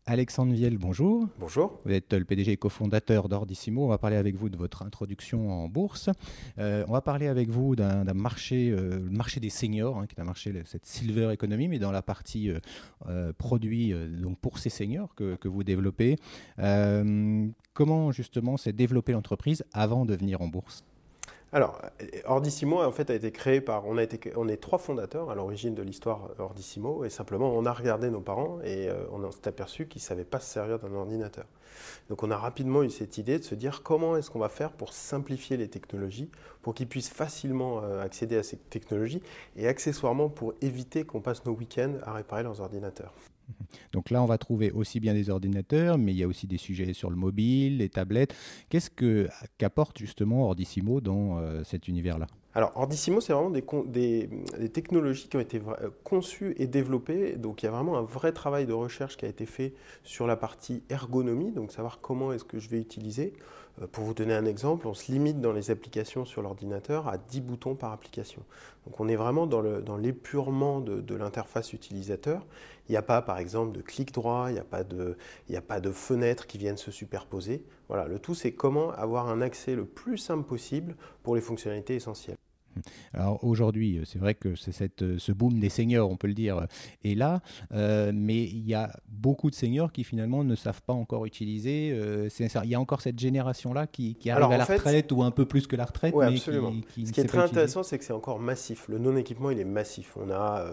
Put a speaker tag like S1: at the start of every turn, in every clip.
S1: Alexandre Viel, bonjour.
S2: Bonjour.
S1: Vous êtes le PDG et cofondateur d'Ordissimo. On va parler avec vous de votre introduction en bourse. On va parler avec vous d'un marché, le marché des seniors, qui est un marché, cette silver economy, mais dans la partie produit donc pour ces seniors que vous développez. Comment justement s'est développée l'entreprise avant de venir en bourse?
S2: Alors, Ordissimo en fait a été créé par, on est trois fondateurs à l'origine de l'histoire Ordissimo, et simplement on a regardé nos parents et on s'est aperçu qu'ils ne savaient pas se servir d'un ordinateur. Donc on a rapidement eu cette idée de se dire comment est-ce qu'on va faire pour simplifier les technologies, pour qu'ils puissent facilement accéder à ces technologies et accessoirement pour éviter qu'on passe nos week-ends à réparer leurs ordinateurs.
S1: Donc là, on va trouver aussi bien des ordinateurs, mais il y a aussi des sujets sur le mobile, les tablettes. Qu'apporte justement Ordissimo dans cet univers-là?
S2: Alors, Ordissimo, c'est vraiment des technologies qui ont été conçues et développées. Donc, il y a vraiment un vrai travail de recherche qui a été fait sur la partie ergonomie, donc savoir comment est-ce que je vais utiliser. Pour vous donner un exemple, on se limite dans les applications sur l'ordinateur à 10 boutons par application. Donc, on est vraiment dans l'épurement de l'interface utilisateur. Il n'y a pas, par exemple, de clic droit, il n'y a pas de fenêtres qui viennent se superposer. Voilà, le tout, c'est comment avoir un accès le plus simple possible pour les fonctionnalités essentielles.
S1: Alors aujourd'hui, c'est vrai que c'est ce boom des seniors, on peut le dire, est là, mais il y a beaucoup de seniors qui finalement ne savent pas encore utiliser. Il y a encore cette génération-là qui arrive
S2: Alors,
S1: à
S2: en
S1: la
S2: fait,
S1: retraite ou un peu plus que la retraite,
S2: oui,
S1: mais
S2: absolument.
S1: qui
S2: Ce
S1: ne
S2: qui est
S1: sait pas
S2: très
S1: utiliser.
S2: intéressant, c'est que c'est encore massif. Le non-équipement, il est massif. On a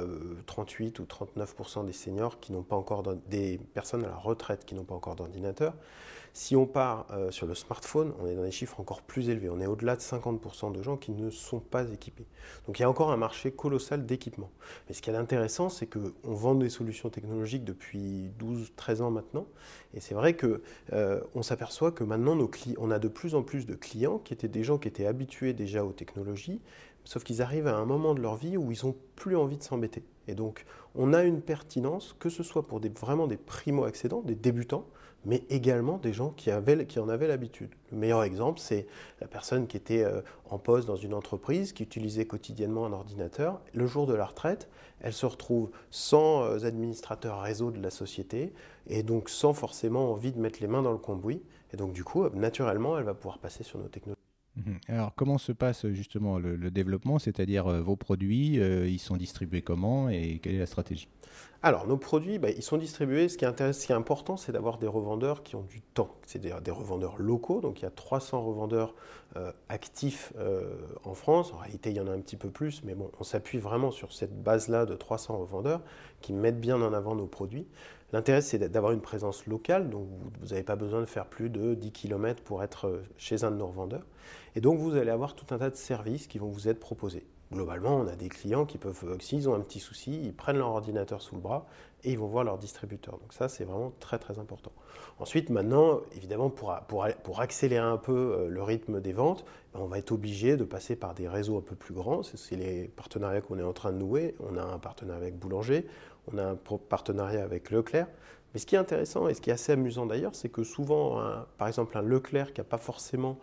S2: 38 ou 39% des seniors qui n'ont pas encore des personnes à la retraite qui n'ont pas encore d'ordinateur. Si on part sur le smartphone, on est dans des chiffres encore plus élevés. On est au-delà de 50% de gens qui ne sont pas équipés. Donc il y a encore un marché colossal d'équipement. Mais ce qui est intéressant, c'est qu'on vend des solutions technologiques depuis 12-13 ans maintenant. Et c'est vrai qu'on s'aperçoit que maintenant, on a de plus en plus de clients qui étaient des gens qui étaient habitués déjà aux technologies, sauf qu'ils arrivent à un moment de leur vie où ils n'ont plus envie de s'embêter. Et donc, on a une pertinence, que ce soit pour vraiment des primo-accédants, des débutants, mais également des gens qui en avaient l'habitude. Le meilleur exemple, c'est la personne qui était en poste dans une entreprise, qui utilisait quotidiennement un ordinateur. Le jour de la retraite, elle se retrouve sans administrateur réseau de la société, et donc sans forcément envie de mettre les mains dans le cambouis. Et donc, du coup, naturellement, elle va pouvoir passer sur nos technologies.
S1: Alors comment se passe justement le développement, c'est-à-dire vos produits, ils sont distribués comment et quelle est la stratégie?
S2: Alors, nos produits, ils sont distribués. Ce qui est important, c'est d'avoir des revendeurs qui ont du temps. C'est-à-dire des revendeurs locaux. Donc, il y a 300 revendeurs actifs en France. En réalité, il y en a un petit peu plus, mais bon, on s'appuie vraiment sur cette base-là de 300 revendeurs qui mettent bien en avant nos produits. L'intérêt, c'est d'avoir une présence locale. Donc, vous n'avez pas besoin de faire plus de 10 km pour être chez un de nos revendeurs. Et donc, vous allez avoir tout un tas de services qui vont vous être proposés. Globalement, on a des clients qui peuvent, s'ils ont un petit souci, ils prennent leur ordinateur sous le bras et ils vont voir leur distributeur. Donc ça, c'est vraiment très très important. Ensuite, maintenant, évidemment, pour accélérer un peu le rythme des ventes, on va être obligé de passer par des réseaux un peu plus grands. C'est les partenariats qu'on est en train de nouer. On a un partenariat avec Boulanger, on a un partenariat avec Leclerc. Mais ce qui est intéressant et ce qui est assez amusant d'ailleurs, c'est que souvent, par exemple, un Leclerc qui n'a pas forcément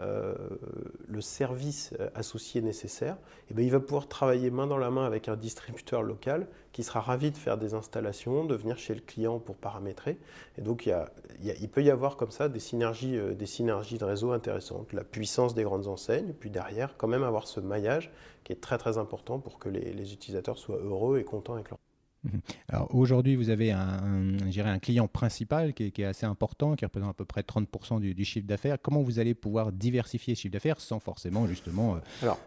S2: le service associé nécessaire, il va pouvoir travailler main dans la main avec un distributeur local qui sera ravi de faire des installations, de venir chez le client pour paramétrer. Et donc, il peut y avoir comme ça des synergies de réseau intéressantes. La puissance des grandes enseignes, puis derrière, quand même avoir ce maillage qui est très très important pour que les utilisateurs soient heureux et contents avec leur.
S1: Alors aujourd'hui, vous avez je dirais un client principal qui est assez important, qui représente à peu près 30% du chiffre d'affaires. Comment vous allez pouvoir diversifier ce chiffre d'affaires sans forcément justement,
S2: Alors,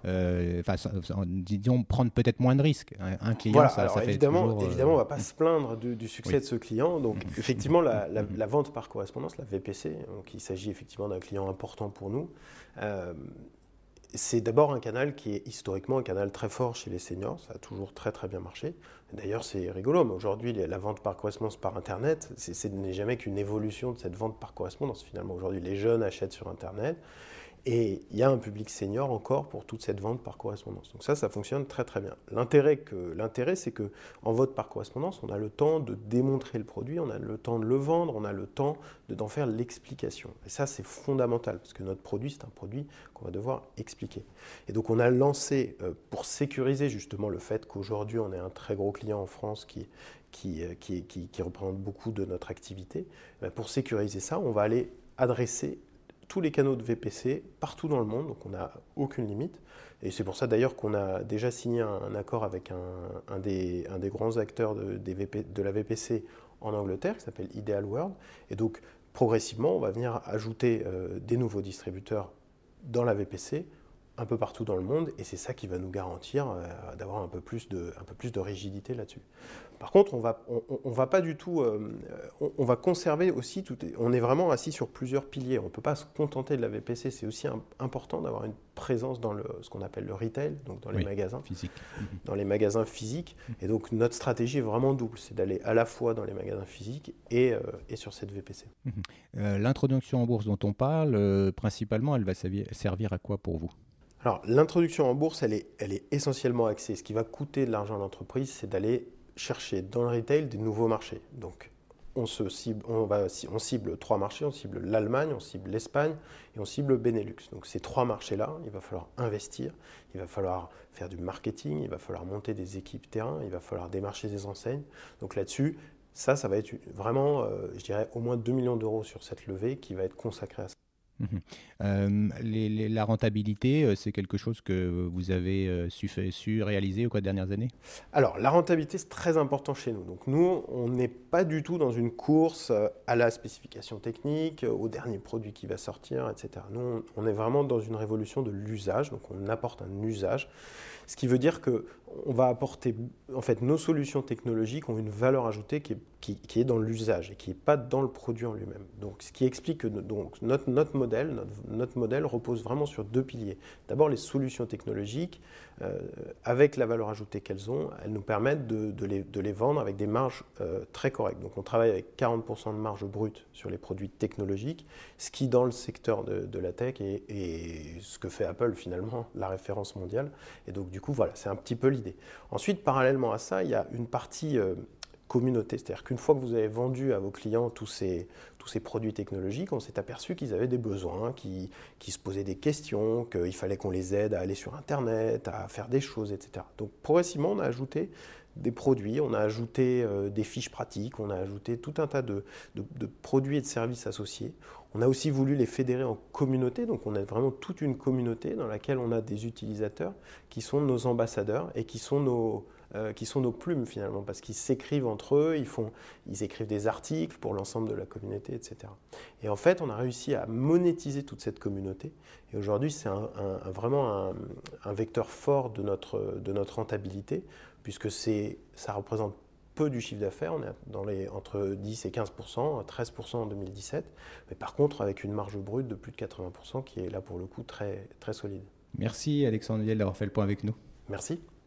S1: disons, prendre peut-être moins de risques? Un client,
S2: voilà,
S1: ça
S2: alors
S1: fait
S2: évidemment,
S1: toujours...
S2: on ne va pas se plaindre du succès
S1: Oui.
S2: de ce client. Donc, effectivement, la vente par correspondance, la VPC, donc il s'agit effectivement d'un client important pour nous. C'est d'abord un canal qui est historiquement un canal très fort chez les seniors. Ça a toujours très très bien marché. D'ailleurs, c'est rigolo, mais aujourd'hui, la vente par correspondance par Internet, ce n'est jamais qu'une évolution de cette vente par correspondance. Finalement, aujourd'hui, les jeunes achètent sur Internet. Et il y a un public senior encore pour toute cette vente par correspondance. Donc ça fonctionne très très bien. L'intérêt, c'est qu'en vente par correspondance, on a le temps de démontrer le produit, on a le temps de le vendre, on a le temps d'en faire l'explication. Et ça, c'est fondamental, parce que notre produit, c'est un produit qu'on va devoir expliquer. Et donc on a lancé, pour sécuriser justement le fait qu'aujourd'hui, on est un très gros client en France qui qui représente beaucoup de notre activité. Pour sécuriser ça, on va aller adresser tous les canaux de VPC partout dans le monde, donc on n'a aucune limite. Et c'est pour ça d'ailleurs qu'on a déjà signé un accord avec un des grands acteurs de la VPC en Angleterre, qui s'appelle Ideal World. Et donc progressivement, on va venir ajouter des nouveaux distributeurs dans la VPC, un peu partout dans le monde, et c'est ça qui va nous garantir d'avoir un peu plus de rigidité là-dessus. Par contre, on va pas du tout, on va conserver aussi, on est vraiment assis sur plusieurs piliers. On ne peut pas se contenter de la VPC. C'est aussi important d'avoir une présence dans ce qu'on appelle le retail, donc dans les magasins
S1: physiques.
S2: Dans les magasins physiques. Et donc notre stratégie est vraiment double, c'est d'aller à la fois dans les magasins physiques et sur cette VPC.
S1: L'introduction en bourse dont on parle, principalement, elle va servir à quoi pour vous ?
S2: Alors, l'introduction en bourse, elle est essentiellement axée. Ce qui va coûter de l'argent à l'entreprise, c'est d'aller chercher dans le retail des nouveaux marchés. Donc, on cible 3 marchés, on cible l'Allemagne, on cible l'Espagne et on cible le Benelux. Donc, ces 3 marchés-là, il va falloir investir, il va falloir faire du marketing, il va falloir monter des équipes terrain, il va falloir démarcher des enseignes. Donc là-dessus, ça va être vraiment, je dirais, au moins 2 millions d'euros sur cette levée qui va être consacrée à ça.
S1: La rentabilité, c'est quelque chose que vous avez su réaliser au cours des dernières années ?
S2: Alors, la rentabilité, c'est très important chez nous. Donc, nous, on n'est pas du tout dans une course à la spécification technique, au dernier produit qui va sortir, etc. Nous, on est vraiment dans une révolution de l'usage. Donc, on apporte un usage. Ce qui veut dire qu'on va apporter, en fait, nos solutions technologiques ont une valeur ajoutée qui est dans l'usage et qui n'est pas dans le produit en lui-même. Donc, ce qui explique que notre modèle repose vraiment sur 2 piliers. D'abord, les solutions technologiques, avec la valeur ajoutée qu'elles ont, elles nous permettent de les vendre avec des marges très correctes. Donc, on travaille avec 40% de marge brute sur les produits technologiques, ce qui, dans le secteur de la tech, est ce que fait Apple, finalement, la référence mondiale. Et donc, du coup, voilà, c'est un petit peu l'idée. Ensuite, parallèlement à ça, il y a une partie communauté, c'est-à-dire qu'une fois que vous avez vendu à vos clients tous ces produits technologiques, on s'est aperçu qu'ils avaient des besoins, qu'ils se posaient des questions, qu'il fallait qu'on les aide à aller sur Internet, à faire des choses, etc. Donc progressivement, on a ajouté des produits, on a ajouté des fiches pratiques, on a ajouté tout un tas de produits et de services associés. On a aussi voulu les fédérer en communauté, donc on a vraiment toute une communauté dans laquelle on a des utilisateurs qui sont nos ambassadeurs et qui sont nos plumes finalement, parce qu'ils s'écrivent entre eux, ils écrivent des articles pour l'ensemble de la communauté, etc. Et en fait, on a réussi à monétiser toute cette communauté. Et aujourd'hui, c'est vraiment un vecteur fort de notre rentabilité, puisque ça représente peu du chiffre d'affaires, on est entre 10 et 15%, 13% en 2017, mais par contre avec une marge brute de plus de 80% qui est là pour le coup très, très solide.
S1: Merci Alexandre Viel d'avoir fait le point avec nous.
S2: Merci.